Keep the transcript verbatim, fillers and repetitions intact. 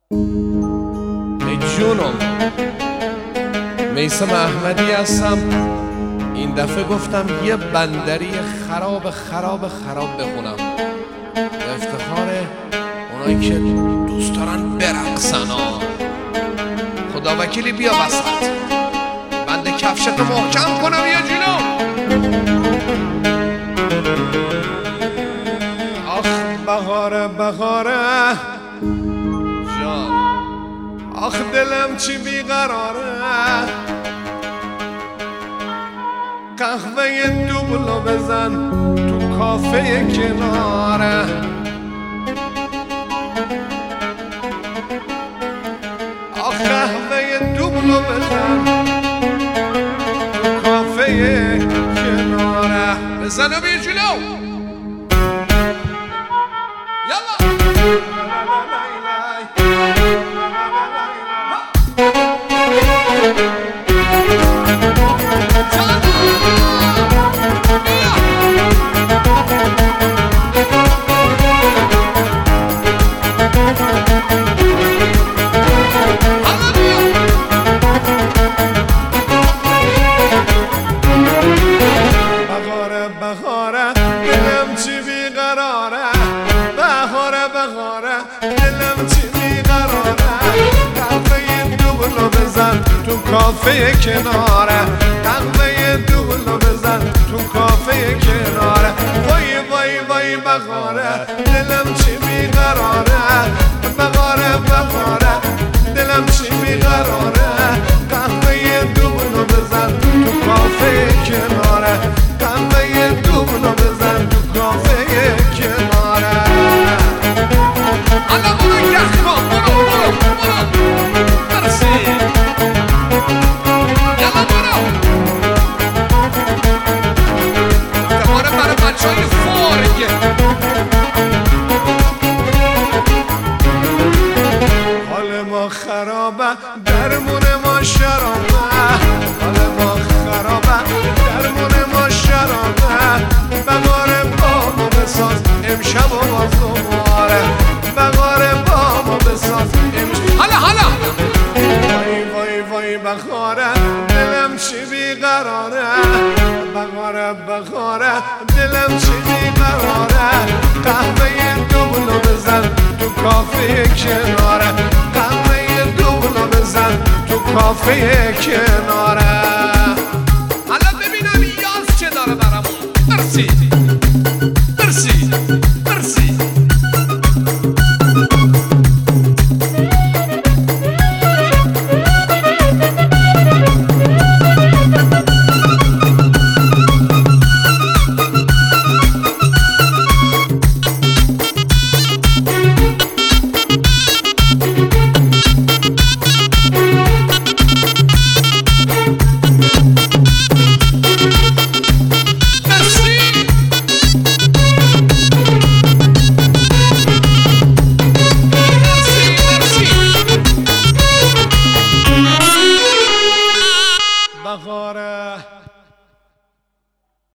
ای جونم، میثم احمدی هستم. این دفعه گفتم یه بندری خراب خراب خراب بخونم به افتخار اونایی که دوست دارن برقصن. خدا وکیلی بیا وسط، بند کفشتو محکم کنم یه جلو. آخ بهاره بهاره جان، آخ دلم چی بیقراره، قهوه دوبلو بزن تو کافه کناره. آخ قهوه دوبلو بزن تو کافه کناره. بزن و بیا جلو. بهاره دلم چی بیقراره، بهاره بهاره دلم چی بیقراره، قهوه دوبلو بزن تو کافه کناره، قهوه دوبلو بزن تو کافه کناره. وای وای وای بهاره دلم چی بیقراره، بهاره بهاره دلم چی بیقراره، قهوه دوبلو بزن تو کافه کناره، قهوه دوبلو بزن تو کافه کناره. حالا برو یخ کن، برو برو برو برسی، یلا برو. افتخاره برای بچه های فورگه. حال ما خرابه درمون ما شرابه، حال ما خرابه درمون ما شرابه. بهاره با ما بساز امشب و باز دوباره، بهاره با ما بساز امشب. حالا حالا وای وای وای بهاره دلم چی بیقراره، بهاره بهاره دلم چی بیقراره، قهوه دوبلو بزن تو کافه کناره، قهوه دوبلو بزن تو کافه کناره. حالا ببینم یاز چه داره برامون. مرسی.